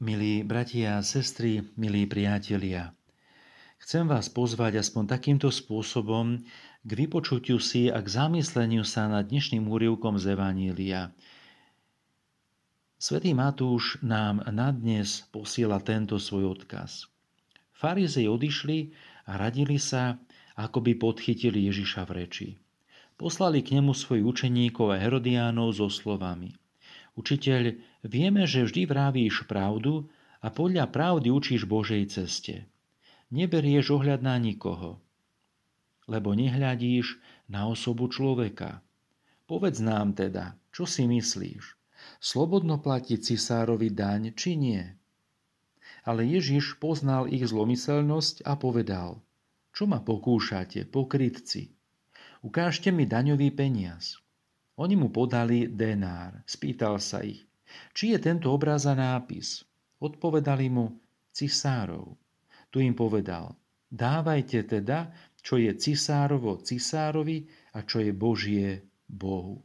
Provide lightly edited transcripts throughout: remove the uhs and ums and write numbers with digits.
Milí bratia a sestry, milí priatelia, chcem vás pozvať aspoň takýmto spôsobom k vypočutiu si a k zamysleniu sa nad dnešným úryvkom z Evanília. Svätý Matúš nám na dnes posiela tento svoj odkaz. Farizei odišli a radili sa, ako by podchytili Ježiša v reči. Poslali k nemu svojich učeníkov a Herodiánov so slovami: Učiteľ, vieme, že vždy vravíš pravdu a podľa pravdy učíš Božej ceste. Neberieš ohľad na nikoho, lebo nehľadíš na osobu človeka. Povedz nám teda, čo si myslíš? Slobodno platiť cisárovi daň, či nie? Ale Ježiš poznal ich zlomyselnosť a povedal: Čo ma pokúšate, pokrytci? Ukážte mi daňový peniaz. Oni mu podali denár. Spýtal sa ich: Či je tento obraz a nápis? Odpovedali mu: Cisárov. Tu im povedal: Dávajte teda, čo je cisárovo cisárovi a čo je Božie Bohu.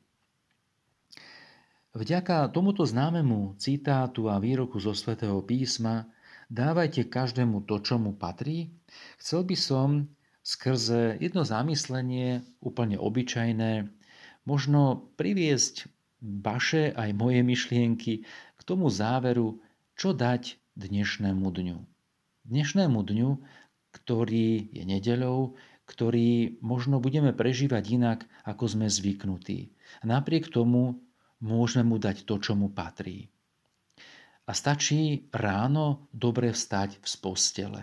Vďaka tomuto známemu citátu a výroku zo Svätého písma dávajte každému to, čo mu patrí, chcel by som skrze jedno zamyslenie, úplne obyčajné, možno priviesť vaše aj moje myšlienky k tomu záveru, čo dať dnešnému dňu. Dnešnému dňu, ktorý je nedeľou, ktorý možno budeme prežívať inak, ako sme zvyknutí. Napriek tomu môžeme mu dať to, čo mu patrí. A stačí ráno dobre vstať z postele.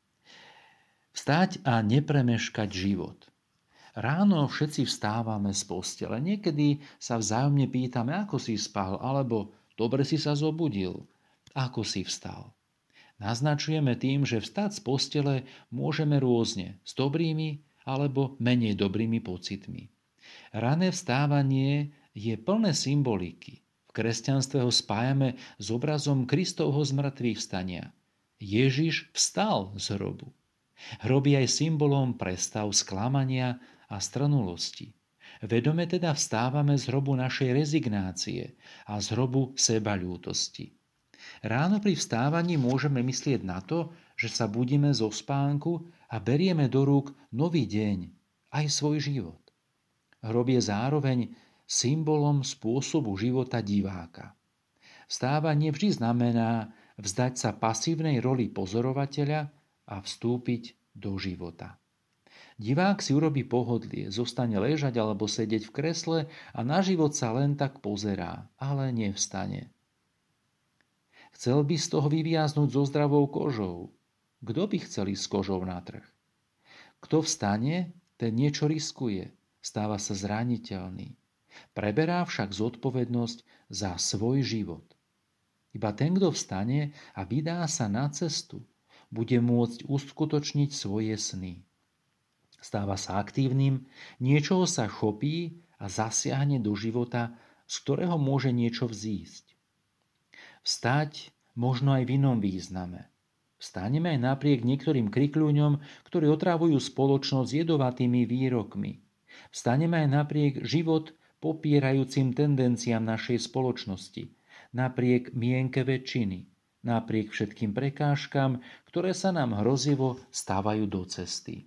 Vstať a nepremeškať život. Ráno všetci vstávame z postele. Niekedy sa vzájomne pýtame, ako si spal, alebo dobre si sa zobudil, ako si vstal. Naznačujeme tým, že vstať z postele môžeme rôzne, s dobrými alebo menej dobrými pocitmi. Rané vstávanie je plné symboliky. V kresťanstve ho spájame s obrazom Kristovho zmrtvých vstania. Ježiš vstal z hrobu. Hrob je aj symbolom prestav, sklamania a strnulosti. Vedome teda vstávame z hrobu našej rezignácie a z hrobu sebaľútosti. Ráno pri vstávaní môžeme myslieť na to, že sa budíme zo spánku a berieme do rúk nový deň, aj svoj život. Hrob je zároveň symbolom spôsobu života diváka. Vstávanie vždy znamená vzdať sa pasívnej roli pozorovateľa a vstúpiť do života. Divák si urobí pohodlie, zostane ležať alebo sedieť v kresle a na život sa len tak pozerá, ale nevstane. Chcel by z toho vyviaznuť so zdravou kožou. Kto by chcel ísť s kožou na trh? Kto vstane, ten niečo riskuje, stáva sa zraniteľný. Preberá však zodpovednosť za svoj život. Iba ten, kto vstane a vydá sa na cestu, bude môcť uskutočniť svoje sny. Stáva sa aktívnym, niečoho sa chopí a zasiahne do života, z ktorého môže niečo vzísť. Vstať možno aj v inom význame. Vstaneme aj napriek niektorým krikľúňom, ktorí otrávujú spoločnosť jedovatými výrokmi. Vstaneme aj napriek život popierajúcim tendenciám našej spoločnosti, napriek mienke väčšiny, napriek všetkým prekážkam, ktoré sa nám hrozivo stávajú do cesty.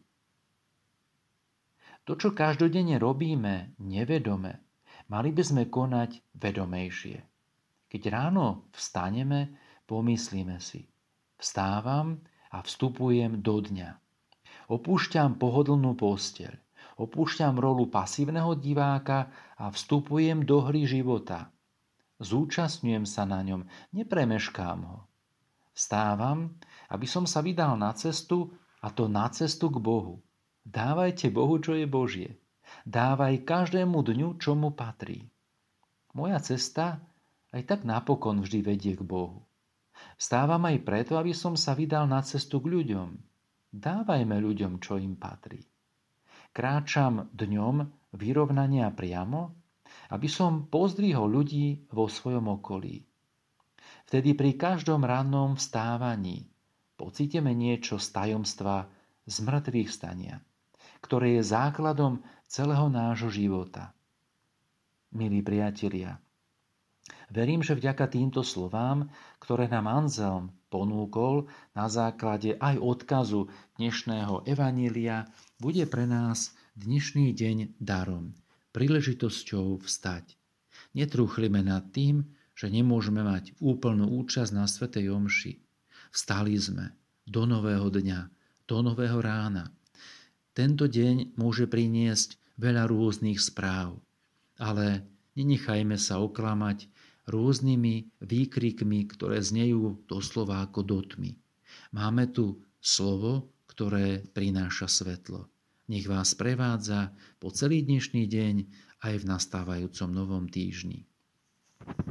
To, čo každodenne robíme nevedome, mali by sme konať vedomejšie. Keď ráno vstaneme, pomyslíme si: vstávam a vstupujem do dňa. Opúšťam pohodlnú posteľ. Opúšťam rolu pasívneho diváka a vstupujem do hry života. Zúčastňujem sa na ňom, nepremeškám ho. Vstávam, aby som sa vydal na cestu, a to na cestu k Bohu. Dávajte Bohu, čo je Božie. Dávaj každému dňu, čo mu patrí. Moja cesta aj tak napokon vždy vedie k Bohu. Vstávam aj preto, aby som sa vydal na cestu k ľuďom. Dávajme ľuďom, čo im patrí. Kráčam dňom vyrovnania priamo, aby som pozdvihol ľudí vo svojom okolí. Vtedy pri každom rannom vstávaní pocítime niečo z tajomstva zmrtvých vstania, ktoré je základom celého nášho života. Milí priatelia, Verím, že vďaka týmto slovám, ktoré nám Anzelm ponúkol na základe aj odkazu dnešného evanília, bude pre nás dnešný deň darom, príležitosťou vstať. Netrúchlime nad tým, že nemôžeme mať úplnú účasť na svätej omši. Vstali sme do nového dňa, do nového rána. Tento deň môže priniesť veľa rôznych správ, ale nenechajme sa oklamať rôznymi výkrikmi, ktoré znejú doslova ako do tmy. Máme tu slovo, ktoré prináša svetlo. Nech vás prevádza po celý dnešný deň aj v nastávajúcom novom týždni.